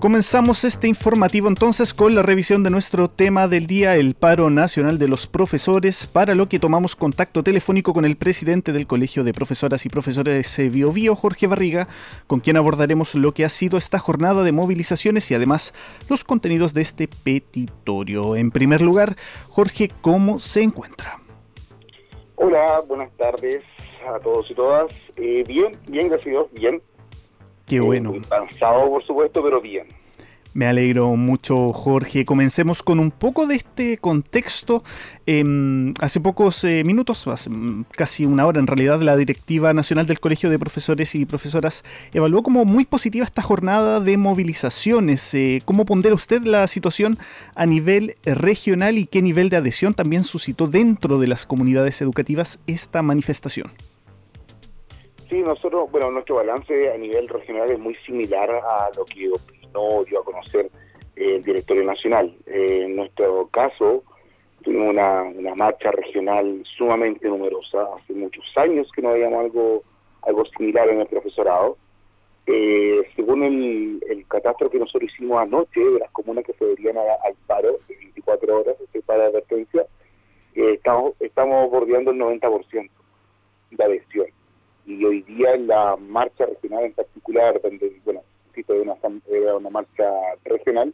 Comenzamos este informativo entonces con la revisión de nuestro tema del día, el paro nacional de los profesores, para lo que tomamos contacto telefónico con el presidente del Colegio de Profesoras y Profesores Biobío, Jorge Barriga, con quien abordaremos lo que ha sido esta jornada de movilizaciones y además los contenidos de este petitorio. En primer lugar, Jorge, ¿cómo se encuentra? Hola, buenas tardes a todos y todas. Bien, gracias a Dios, bien. Qué bueno. Cansado, por supuesto, pero bien. Me alegro mucho, Jorge. Comencemos con un poco de este contexto. Hace pocos minutos, hace casi una hora en realidad, la Directiva Nacional del Colegio de Profesores y Profesoras evaluó como muy positiva esta jornada de movilizaciones. ¿Cómo pondera usted la situación a nivel regional y qué nivel de adhesión también suscitó dentro de las comunidades educativas esta manifestación? Sí, nosotros, nuestro balance a nivel regional es muy similar a lo que opinó, dio a conocer el directorio nacional. En nuestro caso, tuvimos una marcha regional sumamente numerosa. Hace muchos años que no veíamos algo similar en el profesorado. Según el catastro que nosotros hicimos anoche de las comunas que se adherían al paro de 24 horas, este paro de advertencia, estamos bordeando el 90% de adhesión. Y hoy día en la marcha regional en particular, donde, era una marcha regional,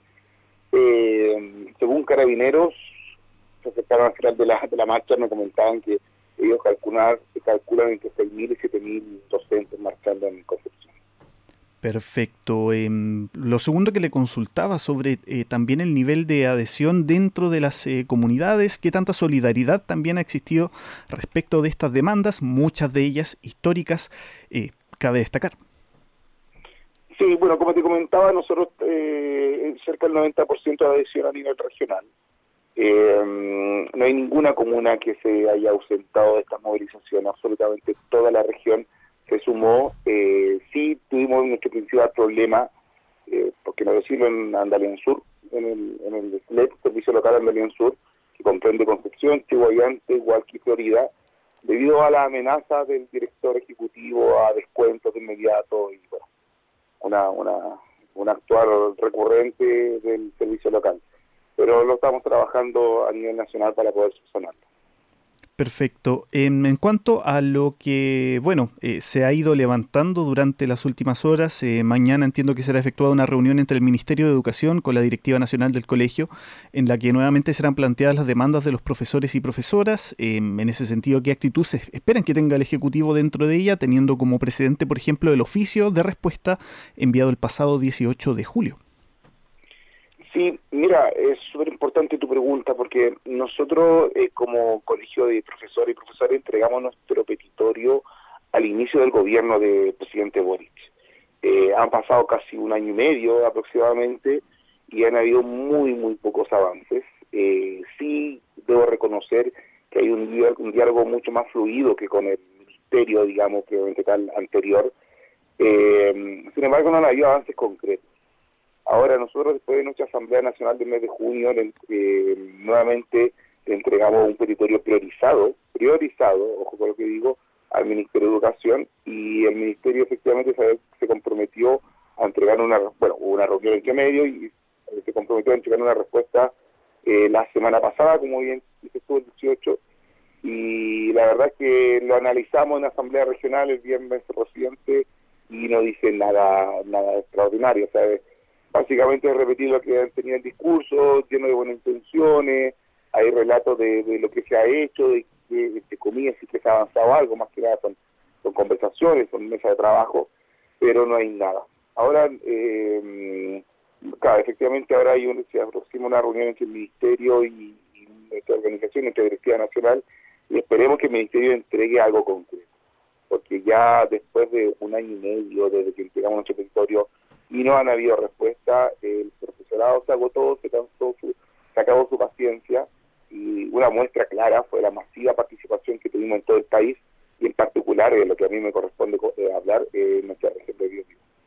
según Carabineros, se acercaron al final de la marcha, me comentaban que ellos calculan entre 6.000 y 7.000 docentes marchando en Concepción. Perfecto. Lo segundo que le consultaba sobre también el nivel de adhesión dentro de las comunidades, qué tanta solidaridad también ha existido respecto de estas demandas, muchas de ellas históricas, cabe destacar. Sí, como te comentaba, nosotros cerca del 90% de adhesión a nivel regional. No hay ninguna comuna que se haya ausentado de esta movilización, absolutamente toda la región se sumó. Sí tuvimos nuestro principal problema, porque no decirlo, en Andalién Sur, en el SLEP, Servicio Local Andalién Sur, que comprende Concepción, Chihuayante, Hualqui, Florida, debido a la amenaza del director ejecutivo a descuentos de inmediato y un actuar recurrente del servicio local. Pero lo estamos trabajando a nivel nacional para poder subsanarlo. Perfecto. En cuanto a lo que, se ha ido levantando durante las últimas horas, mañana entiendo que será efectuada una reunión entre el Ministerio de Educación con la Directiva Nacional del Colegio, en la que nuevamente serán planteadas las demandas de los profesores y profesoras. En ese sentido, ¿qué actitud se esperan que tenga el Ejecutivo dentro de ella, teniendo como precedente, por ejemplo, el oficio de respuesta enviado el pasado 18 de julio? Sí, mira, es súper importante tu pregunta porque nosotros como Colegio de Profesores y Profesoras entregamos nuestro petitorio al inicio del gobierno del presidente Boric. Han pasado casi un año y medio aproximadamente y han habido muy pocos avances. Sí debo reconocer que hay un diálogo mucho más fluido que con el ministerio, digamos, que tal anterior. Sin embargo, no ha habido avances concretos. Ahora nosotros, después de nuestra Asamblea Nacional del mes de junio, nuevamente le entregamos un petitorio priorizado, ojo con lo que digo, al Ministerio de Educación, y el Ministerio efectivamente se comprometió a entregar hubo una reunión entre medio y se comprometió a entregar una respuesta la semana pasada, como bien dices tú, el 18, y la verdad es que lo analizamos en la Asamblea Regional el viernes reciente y no dice nada extraordinario, ¿sabes? Básicamente repetir lo que tenía el discurso, lleno de buenas intenciones, hay relatos de lo que se ha hecho, de comillas, y que se ha avanzado algo, más que nada son conversaciones, son mesas de trabajo, pero no hay nada. Ahora, efectivamente ahora se aproxima una reunión entre el Ministerio y nuestra organización, nuestra Directiva Nacional, y esperemos que el Ministerio entregue algo concreto, porque ya después de un año y medio desde que entregamos nuestro territorio y no han habido respuesta, el profesorado se agotó, se acabó su paciencia, y una muestra clara fue la masiva participación que tuvimos en todo el país, y en particular, de lo que a mí me corresponde hablar, en nuestra región de Biobío.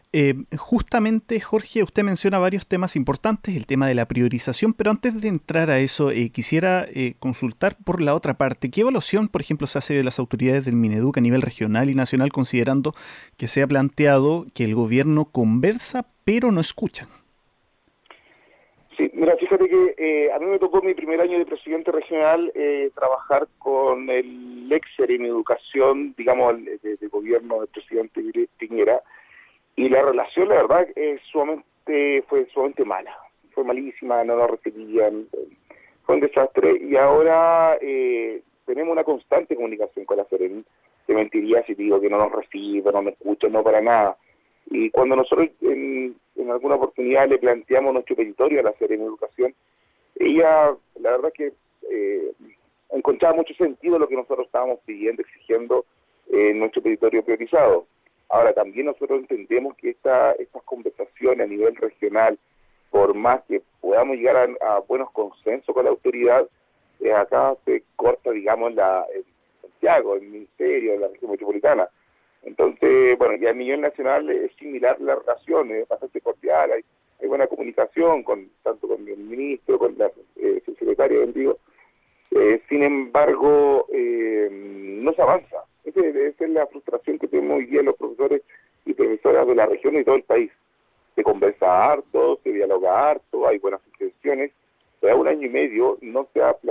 Justamente, Jorge, usted menciona varios temas importantes, el tema de la priorización, pero antes de entrar a eso, quisiera consultar por la otra parte. ¿Qué evaluación, por ejemplo, se hace de las autoridades del Mineduc a nivel regional y nacional, considerando que se ha planteado que el gobierno conversa, pero no escucha? Sí, mira, fíjate que a mí me tocó mi primer año de presidente regional trabajar con el ex en educación, digamos, de gobierno del presidente Piñera, y la relación, la verdad, fue sumamente mala. Fue malísima, no nos recibían, fue un desastre. Y ahora tenemos una constante comunicación con la Seremi. Te mentiría si te digo que no nos reciben, no me escuchan, no para nada. Y cuando nosotros en alguna oportunidad le planteamos nuestro petitorio a la Seremi de Educación, ella, la verdad que encontraba mucho sentido lo que nosotros estábamos pidiendo, exigiendo en nuestro petitorio priorizado. Ahora, también nosotros entendemos que estas conversaciones a nivel regional, por más que podamos llegar a buenos consensos con la autoridad, acá se corta, digamos, en Santiago, el Ministerio, en la región metropolitana. Entonces, bueno, ya a nivel nacional es similar la relación, es bastante cordial, hay buena comunicación tanto con el ministro, con la subsecretaria, digo. Sin embargo, no se avanza. Esa es la frustración que tenemos hoy día los profesores y profesoras de la región y todo el país. Se conversa harto, se dialoga harto, hay buenas intenciones, pero a un año y medio no se ha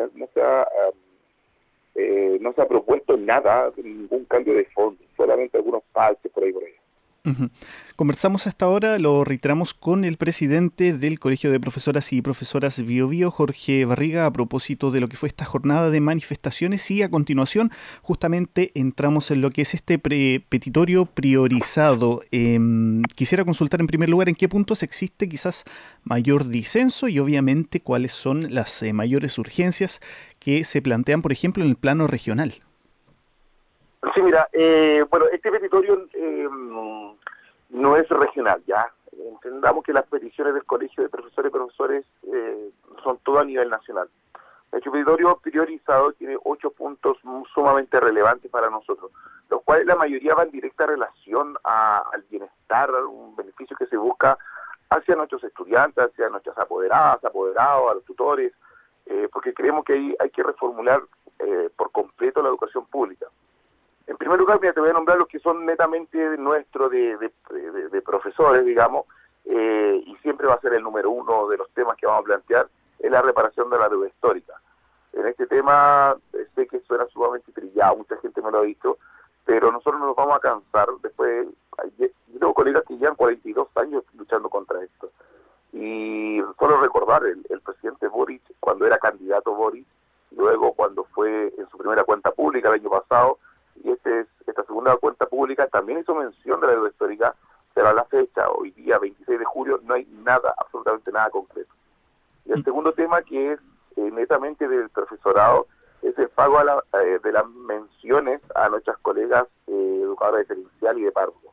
propuesto nada, ningún cambio de fondo, solamente algunos parches por ahí. Uh-huh. Conversamos hasta ahora, lo reiteramos con el presidente del Colegio de Profesoras y Profesoras Biobío, Jorge Barriga, a propósito de lo que fue esta jornada de manifestaciones, y a continuación justamente entramos en lo que es este petitorio priorizado. Quisiera consultar en primer lugar en qué puntos existe quizás mayor disenso y obviamente cuáles son las mayores urgencias que se plantean, por ejemplo, en el plano regional. Sí, mira, bueno, este petitorio no es regional, ¿ya? Entendamos que las peticiones del Colegio de Profesores y Profesores son todo a nivel nacional. El petitorio priorizado tiene 8 puntos sumamente relevantes para nosotros, los cuales la mayoría van en directa relación al bienestar, un beneficio que se busca hacia nuestros estudiantes, hacia nuestras apoderadas, apoderados, a los tutores, porque creemos que hay que reformular por completo la educación pública. En primer lugar, mira, te voy a nombrar los que son netamente nuestros de profesores, digamos, y siempre va a ser el número uno de los temas que vamos a plantear, es la reparación de la deuda histórica. En este tema, sé que suena sumamente trillado, mucha gente me lo ha dicho, pero nosotros no nos vamos a cansar. Después, yo tengo colegas que llevan 42 años luchando contra esto. Y solo recordar, el presidente Boric, cuando era candidato Boric, luego cuando fue en su primera cuenta pública el año pasado, y esta segunda cuenta pública también hizo mención de la deuda histórica, pero a la fecha, hoy día 26 de julio, no hay nada, absolutamente nada concreto. Y el segundo tema, que es netamente del profesorado, es el pago de las menciones a nuestras colegas educadoras diferencial y de párvulo.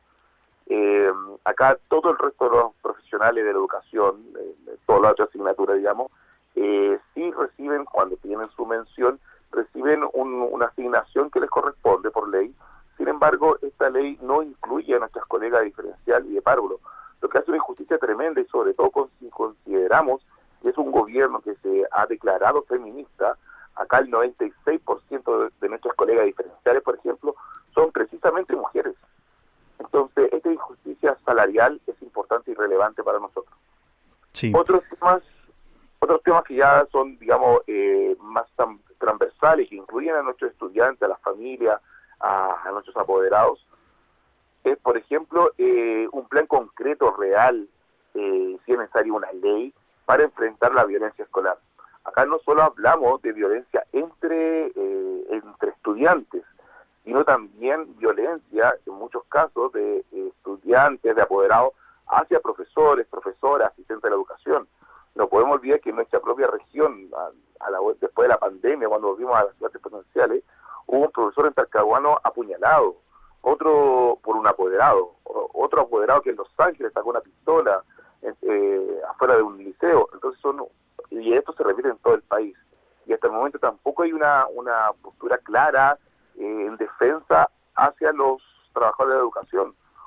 Acá todo el resto de los profesionales de la educación, todas las otras asignaturas, digamos, sí reciben, cuando tienen su mención, reciben una asignación que les corresponde por ley. Sin embargo, esta ley no incluye a nuestras colegas de diferencial y de párvulo, lo que hace una injusticia tremenda, y sobre todo si consideramos que es un gobierno que se ha declarado feminista. Acá el 96% de nuestras colegas diferenciales, por ejemplo, son precisamente mujeres. Entonces, esta injusticia salarial es importante y relevante para nosotros. Sí. Otros temas que ya son, digamos, más transversales, que incluyen a nuestros estudiantes, a las familias, a nuestros apoderados, es, por ejemplo, un plan concreto, real, si es necesario una ley, para enfrentar la violencia escolar. Acá no solo hablamos de violencia entre estudiantes, sino también violencia, en muchos casos, de estudiantes, de apoderados, hacia profesores, profesoras, asistentes de la educación. No podemos olvidar que en nuestra propia región, después de la pandemia, cuando volvimos a las clases presenciales, hubo un profesor en Talcahuano apuñalado, otro por un apoderado, otro apoderado que en Los Ángeles sacó una pistola afuera de un liceo. Entonces y esto se repite en todo el país. Y hasta el momento tampoco hay una postura clara en defensa hacia los trabajadores de la educación.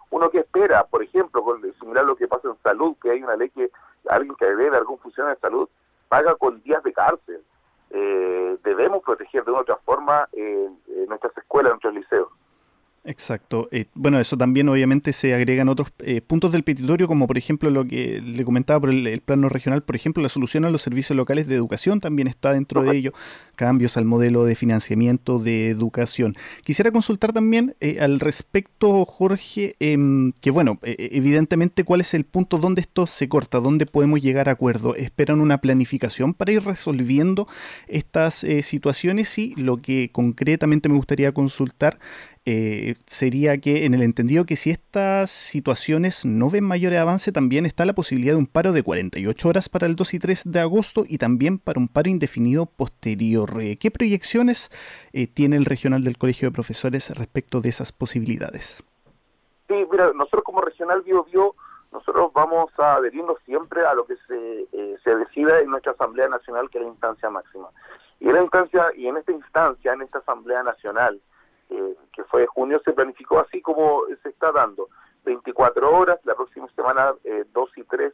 Uno que espera, por ejemplo, similar a lo que pasa en salud, que hay una ley que alguien que debe algún funcionario de salud paga con días de cárcel. Debemos proteger de una u otra forma nuestras escuelas, nuestros liceos. Exacto. Bueno, eso también obviamente se agregan otros puntos del petitorio, como por ejemplo lo que le comentaba por el plano regional, por ejemplo, la solución a los servicios locales de educación también está dentro de ello, cambios al modelo de financiamiento de educación. Quisiera consultar también al respecto, Jorge, que bueno, evidentemente, ¿cuál es el punto donde esto se corta? ¿Dónde podemos llegar a acuerdo? ¿Esperan una planificación para ir resolviendo estas situaciones? Y lo que concretamente me gustaría consultar sería que en el entendido que si estas situaciones no ven mayor avance, también está la posibilidad de un paro de 48 horas para el 2 y 3 de agosto y también para un paro indefinido posterior. ¿Qué proyecciones tiene el regional del Colegio de Profesores respecto de esas posibilidades? Sí, mira, nosotros como regional Biobío, nosotros vamos a adherirnos siempre a lo que se decida en nuestra Asamblea Nacional, que es la instancia máxima. Y en esta instancia, en esta Asamblea Nacional, que fue de junio, se planificó así como se está dando, 24 horas, la próxima semana 2 y 3,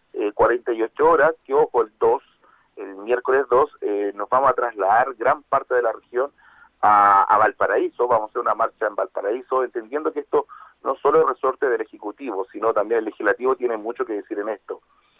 48 horas, que ojo, el miércoles 2, nos vamos a trasladar gran parte de la región a Valparaíso, vamos a hacer una marcha en Valparaíso, entendiendo que esto no solo es resorte del Ejecutivo, sino también el Legislativo tiene mucho que decir en esto.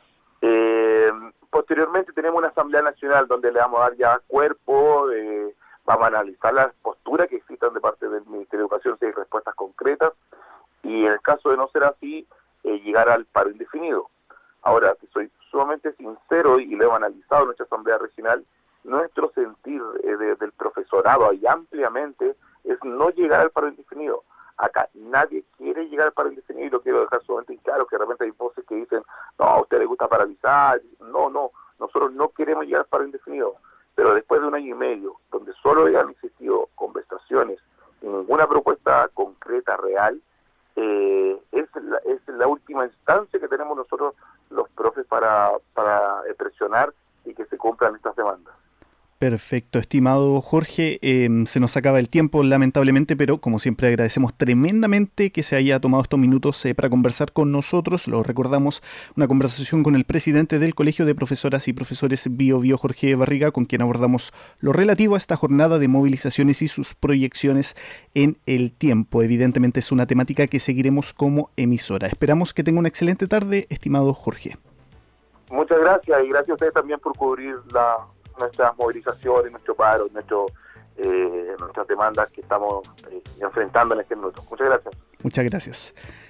Posteriormente tenemos una Asamblea Nacional donde le vamos a dar ya cuerpo, vamos a analizar las posturas que existan de parte del Ministerio de Educación, si hay respuestas concretas, y en el caso de no ser así, llegar al paro indefinido. Ahora, que soy sumamente sincero y lo hemos analizado en nuestra Asamblea Regional, nuestro sentir del profesorado ahí ampliamente es no llegar al paro indefinido. Acá nadie quiere llegar al paro indefinido, y lo quiero dejar sumamente en claro, que de repente hay voces que dicen, no, a usted le gusta paralizar. No, nosotros no queremos llegar al paro indefinido. Pero después de 1 año y medio, donde solo han existido conversaciones y ninguna propuesta concreta, real, es la última instancia que tenemos nosotros los profes para presionar y que se cumplan estas demandas. Perfecto, estimado Jorge, se nos acaba el tiempo lamentablemente, pero como siempre agradecemos tremendamente que se haya tomado estos minutos para conversar con nosotros. Lo recordamos, una conversación con el presidente del Colegio de Profesoras y Profesores Biobío, Jorge Barriga, con quien abordamos lo relativo a esta jornada de movilizaciones y sus proyecciones en el tiempo. Evidentemente es una temática que seguiremos como emisora. Esperamos que tenga una excelente tarde, estimado Jorge. Muchas gracias, y gracias a ustedes también por cubrir nuestras movilizaciones, nuestro paro, nuestras demandas que estamos enfrentando en este minuto. Muchas gracias. Muchas gracias.